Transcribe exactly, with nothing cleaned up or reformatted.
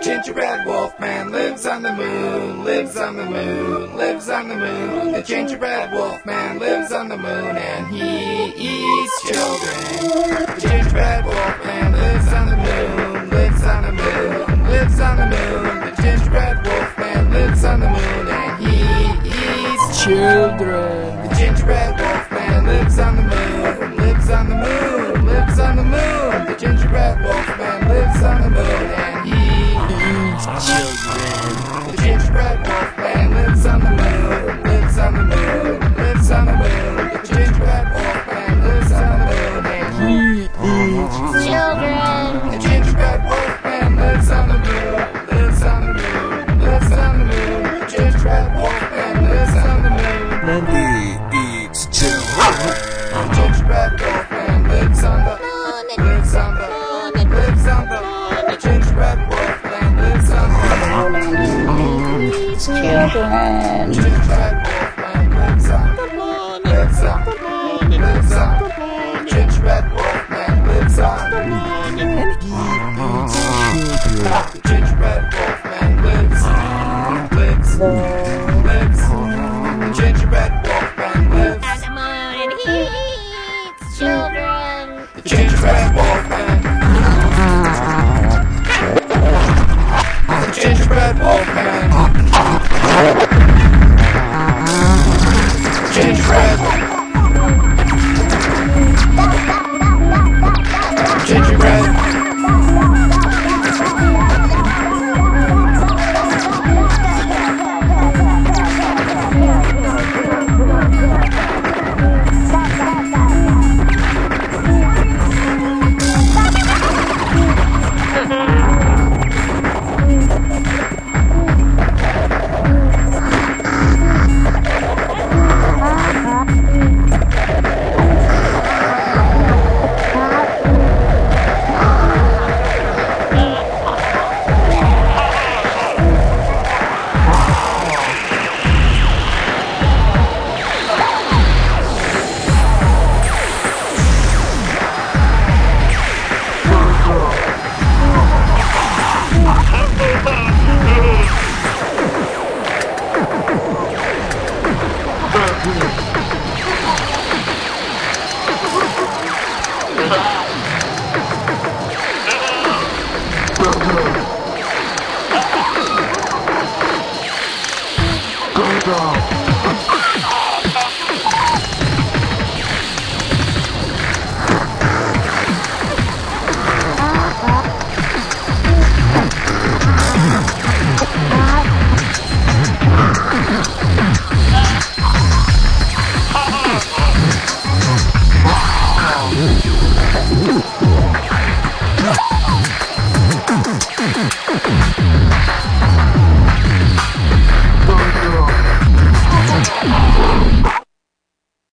gingerbread wolf man lives on the moon, lives on the moon, lives on the moon. The gingerbread wolf man lives on the moon and he eats children. The gingerbread wolf man lives on the moon, lives on the moon, lives on the moon. The gingerbread wolf man lives on the moon and he eats children. The gingerbread wolf man lives on the moon, lives on the moon, lives on the moon. The gingerbread wolf man lives on the moon and he eats children. The gingerbread wolf man lives on the moon, lives on the moon, lives on the moon. The gingerbread wolf man lives on the moon and he eats children. The gingerbread wolf man lives on the moon, lives on the moon, lives on the moon. The gingerbread wolf man lives on the moon and he eats children. The gingerbread wolf man lives on the moon, lives on the moon, lives on the moon. The gingerbread wolf man lives on the moon and eats children. Gingerbread wolf man lives on the moon, lives on the moon, lives on the moon. Gingerbread wolf man lives on the moon and eats children. The gingerbread wolf man lives, lives, lives. The gingerbread wolf man lives on the moon and he eats children. The gingerbread wolf man. The gingerbread wolf man. Gingerbread. Gingerbread. Go, go.